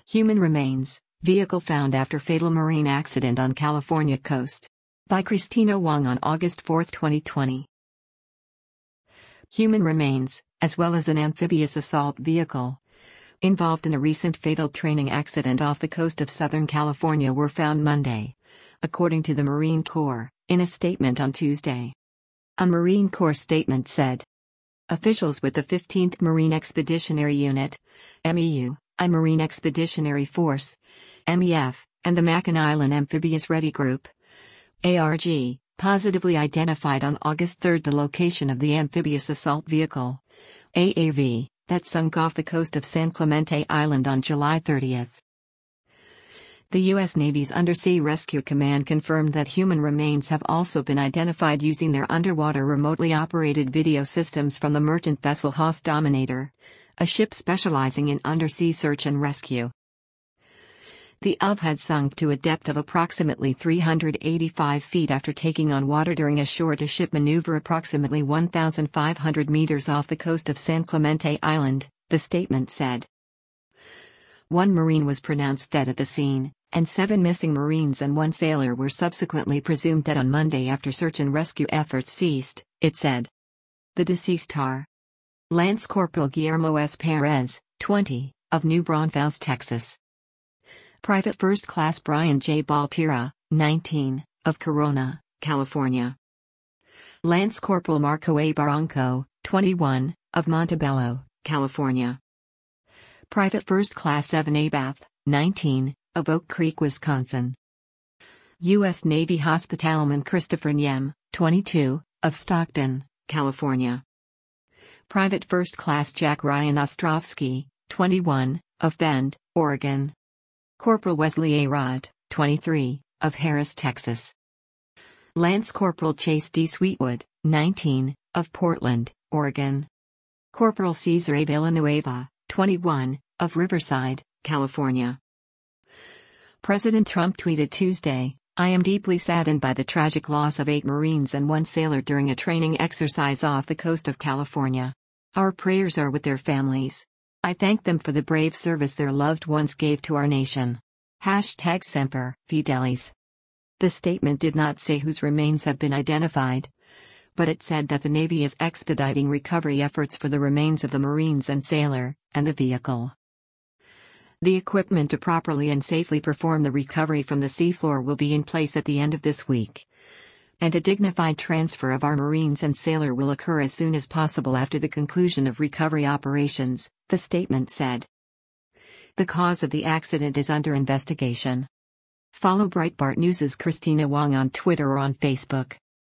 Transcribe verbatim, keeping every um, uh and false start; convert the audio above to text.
Human remains, vehicle found after fatal marine accident on California coast. By Christina Wong on August fourth, twenty twenty. Human remains, as well as an amphibious assault vehicle, involved in a recent fatal training accident off the coast of Southern California were found Monday, according to the Marine Corps, in a statement on Tuesday. A Marine Corps statement said, officials with the fifteenth Marine Expeditionary Unit, M E U, I Marine Expeditionary Force, M E F, and the Mackinac Island Amphibious Ready Group, A R G, positively identified on August third the location of the amphibious assault vehicle, A A V, that sunk off the coast of San Clemente Island on July thirtieth. The U S Navy's Undersea Rescue Command confirmed that human remains have also been identified using their underwater remotely operated video systems from the merchant vessel Haas Dominator, a ship specializing in undersea search and rescue. The U V had sunk to a depth of approximately three hundred eighty-five feet after taking on water during a shore-to-ship maneuver approximately one thousand five hundred meters off the coast of San Clemente Island, the statement said. One Marine was pronounced dead at the scene, and seven missing Marines and one sailor were subsequently presumed dead on Monday after search and rescue efforts ceased, it said. The deceased are Lance Corporal Guillermo S. Perez, twenty, of New Braunfels, Texas. Private First Class Brian J. Baltira, nineteen, of Corona, California. Lance Corporal Marco A. Barranco, twenty-one, of Montebello, California. Private First Class Evan A. Bath, nineteen, of Oak Creek, Wisconsin. U S Navy Hospitalman Christopher Niem, twenty-two, of Stockton, California. Private First Class Jack Ryan Ostrovsky, twenty-one, of Bend, Oregon. Corporal Wesley A. Rod, twenty-three, of Harris, Texas. Lance Corporal Chase D. Sweetwood, nineteen, of Portland, Oregon. Corporal Cesar A. Villanueva, twenty-one, of Riverside, California. President Trump tweeted Tuesday, I am deeply saddened by the tragic loss of eight Marines and one sailor during a training exercise off the coast of California. Our prayers are with their families. I thank them for the brave service their loved ones gave to our nation. Hashtag Semper Fidelis. The statement did not say whose remains have been identified, but it said that the Navy is expediting recovery efforts for the remains of the Marines and sailor, and the vehicle. The equipment to properly and safely perform the recovery from the seafloor will be in place at the end of this week, and a dignified transfer of our Marines and sailor will occur as soon as possible after the conclusion of recovery operations, the statement said. The cause of the accident is under investigation. Follow Breitbart News' Christina Wong on Twitter or on Facebook.